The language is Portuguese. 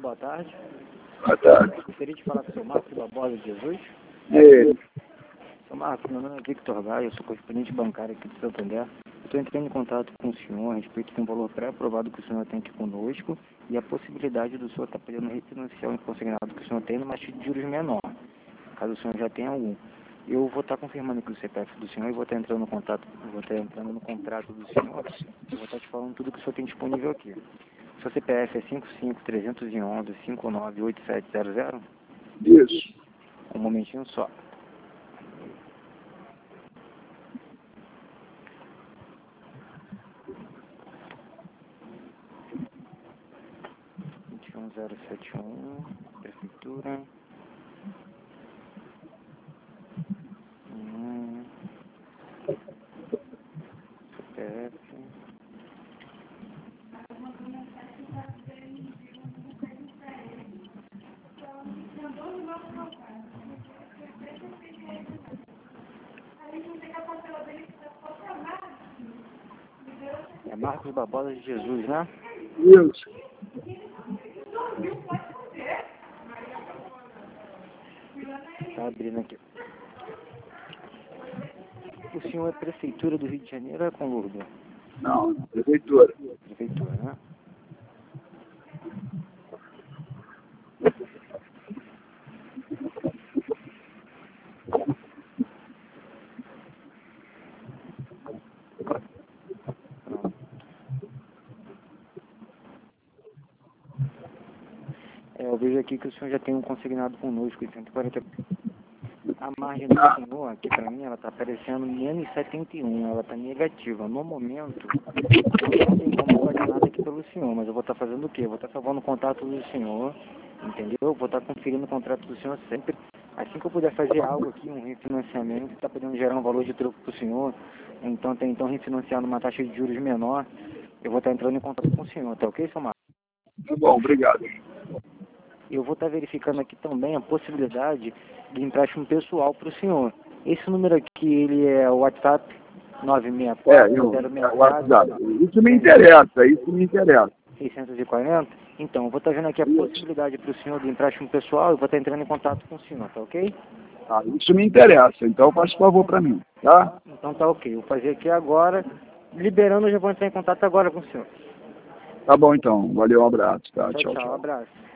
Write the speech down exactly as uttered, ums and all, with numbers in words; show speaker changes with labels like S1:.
S1: boa tarde.
S2: Boa tarde.
S1: Gostaria de falar com o seu Marcos Barbosa de Jesus.
S2: É ele.
S1: Seu Marcos, meu nome é Victor Gaia, eu sou correspondente bancário aqui de Santander. Estou entrando em contato com o senhor a respeito de um valor pré-aprovado que o senhor tem aqui conosco e a possibilidade do senhor estar podendo refinanciar o consignado que o senhor tem numa taxa de juros menor, caso o senhor já tenha algum. Eu vou estar confirmando aqui o C P F do senhor e vou estar entrando no contato, vou estar entrando no contrato do senhor e vou estar te falando tudo que o senhor tem disponível aqui. O seu C P F é cinco cinco três um um cinco nove oito sete zero zero?
S2: Isso.
S1: Um momentinho só. vinte e um zero setenta e um, Prefeitura. Hum, C P F. É Marcos Barbosa de Jesus, né?
S2: Isso.
S1: Tá abrindo aqui. O senhor é Prefeitura do Rio de Janeiro ou é com Lourdes?
S2: Não, prefeitura.
S1: Prefeitura, né? Pronto. É, eu vejo aqui que o senhor já tem um consignado conosco em cento e quarenta. A margem do senhor, aqui pra mim, ela tá aparecendo menos setenta e um, ela tá negativa. No momento, não tem como fazer nada aqui pelo senhor, mas eu vou estar fazendo o quê? Eu vou estar salvando o contato do senhor, entendeu? Eu vou estar conferindo o contrato do senhor sempre. Assim que eu puder fazer algo aqui, um refinanciamento, está podendo gerar um valor de troco para o senhor, então tem então refinanciar numa taxa de juros menor, eu vou estar entrando em contato com o senhor, tá ok, seu Marcos?
S2: Tá bom, obrigado.
S1: Eu vou estar verificando aqui também a possibilidade de empréstimo pessoal para o senhor. Esse número aqui, ele é o WhatsApp nove seis
S2: É,
S1: quatro
S2: eu,
S1: zero
S2: é,
S1: seis
S2: WhatsApp.
S1: quatro
S2: Isso me interessa, isso me interessa.
S1: seiscentos e quarenta. Então, eu vou estar vendo aqui a
S2: Isso.
S1: possibilidade para o senhor do empréstimo pessoal e vou estar entrando em contato com o senhor, tá ok?
S2: Ah, isso me interessa, então faz favor para mim, tá?
S1: Então tá ok, eu vou fazer aqui agora, liberando eu já vou entrar em contato agora com o senhor.
S2: Tá bom então, valeu, um abraço, tá?
S1: Tchau,
S2: Tchau,
S1: tchau,
S2: tchau.
S1: abraço.